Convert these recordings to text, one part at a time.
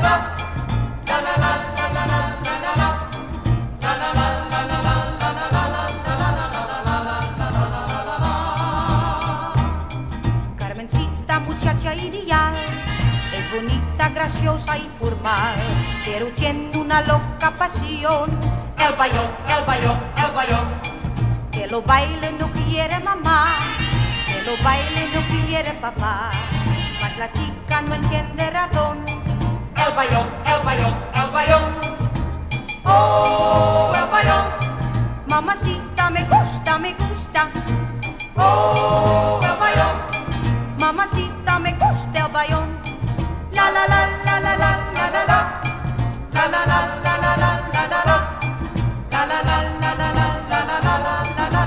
Carmencita, muchacha ideal, es bonita, graciosa y formal, pero tiene una loca pasión. El bayón, el bayón, el bayón. Que lo baile no quiere mamá, que lo baile no quiere papá, mas la chica no entiende razón. El bayón, el bayón, el bayón. Oh, el bayón. Mamacita, me gusta, me gusta. Oh, el bayón. Mamacita, me gusta el bayón. La la la la la la la la la. La la la la la la la la la. La la la la la la la la la la.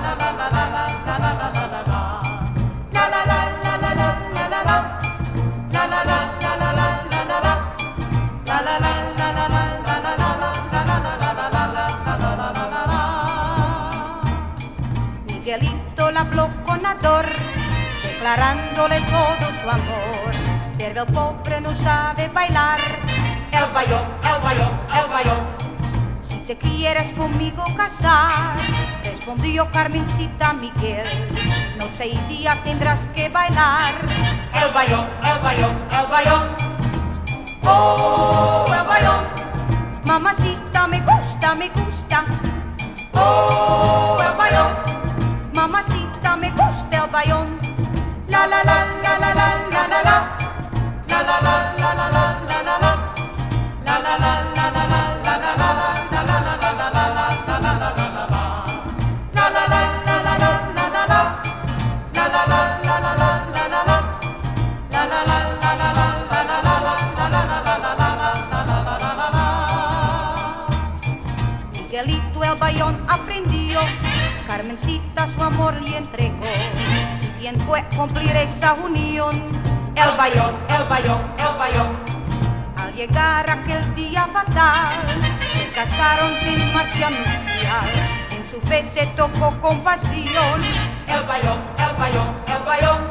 Miguelito la habló con Ador, declarándole todo su amor, pero el pobre no sabe bailar. El bayón, el bayón, el bayón. Si te quieres conmigo casar, respondió Carmencita a Miguel, noche y día tendrás que bailar. El bayón, el bayón, el bayón. Oh, el bayón. Mamacita, me gusta, me gusta. Oh, el bayón. Mamacita, me gusta el bayón. La la la la la la la la la. La la la la la la la la la. La la la la la la la la la. Miguelito el bayón aprendió, Carmencita su amor le entregó. ¿Quién fue a cumplir esa unión? El bayón, el bayón, el bayón. Al llegar aquel día fatal, se casaron sin marcha nupcial. En su fe se tocó con pasión. El bayón, el bayón, el bayón.